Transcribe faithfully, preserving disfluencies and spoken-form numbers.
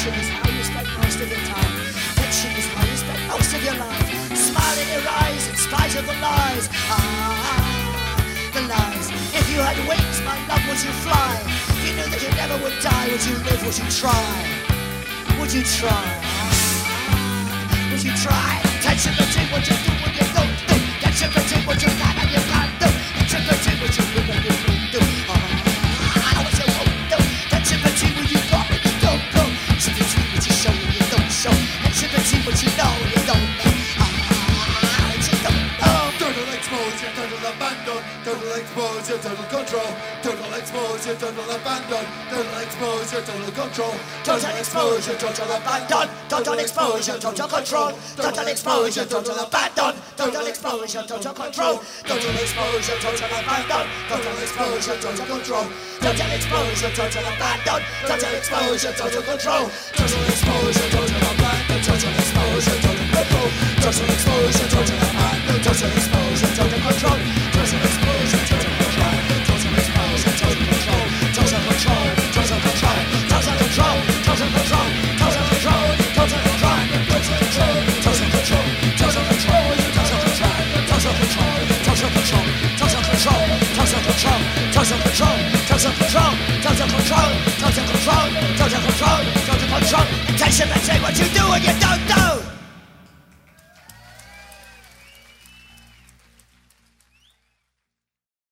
Tension is how you spend most of your time. Tension is how you spend most of your life. Smile in your eyes in spite of the lies. Ah, the lies. If you had wings, my love, would you fly? If you knew that you never would die, would you live, would you try? Would you try? Would you try? Tension between what you do and you don't do. Tension between what you can and you can't do. Tension between what you will and you won't do. Ah, what you won't do. Tension between what you got and you don't go. Tension between what you show and you don't show. Tension between what you know and you don't know. Ah, what you don't know. Total exposure, total abandon. Total exposure, total control. Total exposure, total abandon. Total exposure, total control. Total exposure, total abandon. Total exposure, total control. Total exposure, total abandon. Total exposure, total control. Total exposure, total abandon. Total exposure, total control. Total exposure, total abandon. Total exposure, total control. Total exposure, total abandon. Total exposure, total control. Total exposure, total abandon. Total exposure, total control. Total exposure, total control. Total exposure, total control. Total control, total control. Total control, total control. Total control, total control. Total control, total control. Total control, total control. Total control, total control. Total control, total control. Total control, total control. Total control, total control. Total control, total control. Intention to say what you do and you don't do.